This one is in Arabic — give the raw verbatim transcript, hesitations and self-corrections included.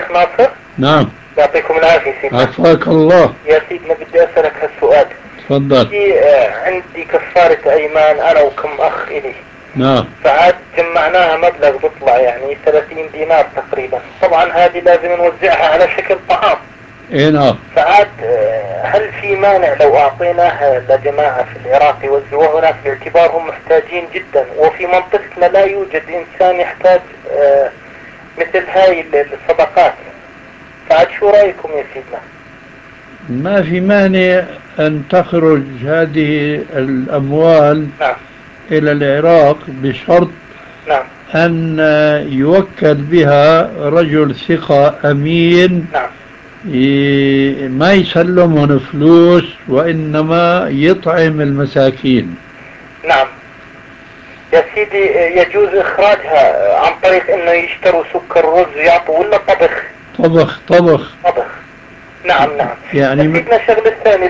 شيخ ناصر. نعم. يعطيكم العافية سيدنا. عافاك الله. يا سيدنا بدي أسألك هالسؤال. تفضل. في آه، عندي كفارة أيمان أنا وكم أخ إلي. نعم. فعاد جمعناها مبلغ بيطلع يعني ثلاثين دينار تقريبا. طبعا هذه لازم نوزعها على شكل طعام. اي نعم. فعاد آه، هل في مانع لو أعطيناها لجماعة في العراق يوزعوها هناك باعتبارهم محتاجين جدا، وفي منطقتنا لا يوجد إنسان يحتاج آه، مثل هاي الصدقات. فعاد شو رأيكم يا سيدنا؟ ما في مانع أن تخرج هذه الأموال نعم. إلى العراق بشرط نعم. أن يوكل بها رجل ثقة أمين. نعم. ما يسلمهم فلوس وإنما يطعم المساكين. نعم يا سيدي. يجوز إخراجها عن طريق إنه يشتروا سكر رز ويعطوا ولا طبخ؟ طبخ طبخ. طبخ. نعم نعم. يعني سيدنا الشغل الثاني